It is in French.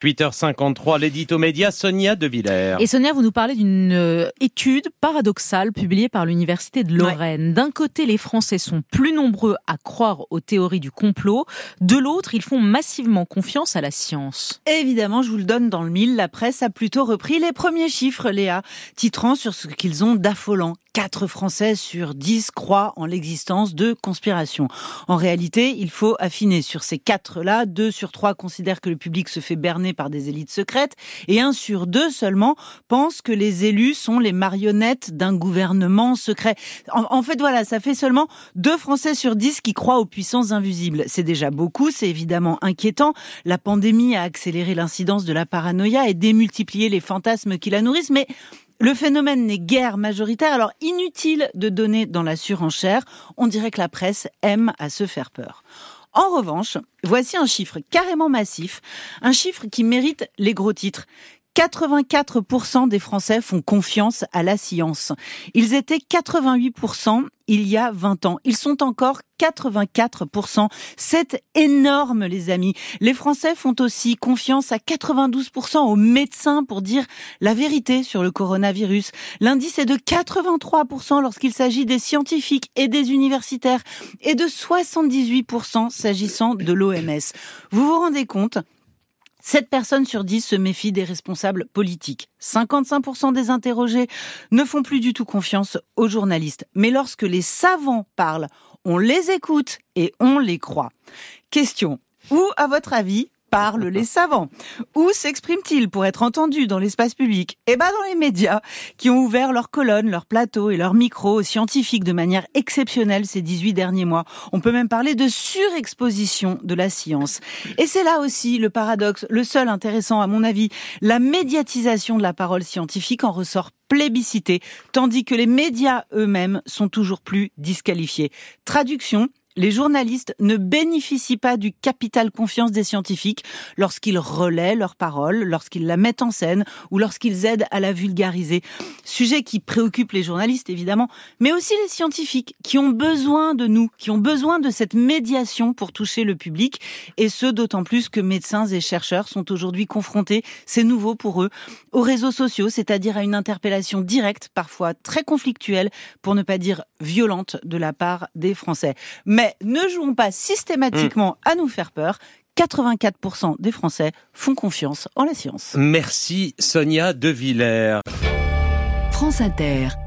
8h53, l'édito média, Sonia De Villers. Et Sonia, vous nous parlez d'une étude paradoxale publiée par l'Université de Lorraine. Ouais. D'un côté, les Français sont plus nombreux à croire aux théories du complot. De l'autre, ils font massivement confiance à la science. Évidemment, je vous le donne dans le mille, la presse a plutôt repris les premiers chiffres, Léa, titrant sur ce qu'ils ont d'affolant. 4 Français sur 10 croient en l'existence de conspirations. En réalité, il faut affiner sur ces 4-là. 2 sur 3 considèrent que le public se fait berner par des élites secrètes et 1 sur 2 seulement pense que les élus sont les marionnettes d'un gouvernement secret. En fait, voilà, ça fait seulement 2 Français sur 10 qui croient aux puissances invisibles. C'est déjà beaucoup, c'est évidemment inquiétant. La pandémie a accéléré l'incidence de la paranoïa et démultiplié les fantasmes qui la nourrissent, mais le phénomène n'est guère majoritaire, alors inutile de donner dans la surenchère. On dirait que la presse aime à se faire peur. En revanche, voici un chiffre carrément massif, un chiffre qui mérite les gros titres. 84% des Français font confiance à la science. Ils étaient 88% il y a 20 ans. Ils sont encore 84%. C'est énorme, les amis. Les Français font aussi confiance à 92% aux médecins pour dire la vérité sur le coronavirus. L'indice est de 83% lorsqu'il s'agit des scientifiques et des universitaires et de 78% s'agissant de l'OMS. Vous vous rendez compte ? 7 personnes sur 10 se méfient des responsables politiques. 55% des interrogés ne font plus du tout confiance aux journalistes. Mais lorsque les savants parlent, on les écoute et on les croit. Question, où, à votre avis, parlent les savants? Où s'expriment-ils pour être entendus dans l'espace public? Eh ben dans les médias, qui ont ouvert leurs colonnes, leurs plateaux et leurs micros aux scientifiques de manière exceptionnelle ces 18 derniers mois. On peut même parler de surexposition de la science. Et c'est là aussi le paradoxe, le seul intéressant à mon avis. La médiatisation de la parole scientifique en ressort plébiscitée, tandis que les médias eux-mêmes sont toujours plus disqualifiés. Traduction: les journalistes ne bénéficient pas du capital confiance des scientifiques lorsqu'ils relaient leurs paroles, lorsqu'ils la mettent en scène ou lorsqu'ils aident à la vulgariser. Sujet qui préoccupe les journalistes, évidemment, mais aussi les scientifiques qui ont besoin de nous, qui ont besoin de cette médiation pour toucher le public, et ce, d'autant plus que médecins et chercheurs sont aujourd'hui confrontés, c'est nouveau pour eux, aux réseaux sociaux, c'est-à-dire à une interpellation directe, parfois très conflictuelle, pour ne pas dire violente, de la part des Français. Mais ne jouons pas systématiquement à nous faire peur. 84% des Français font confiance en la science. Merci Sonia De Villers. France Inter.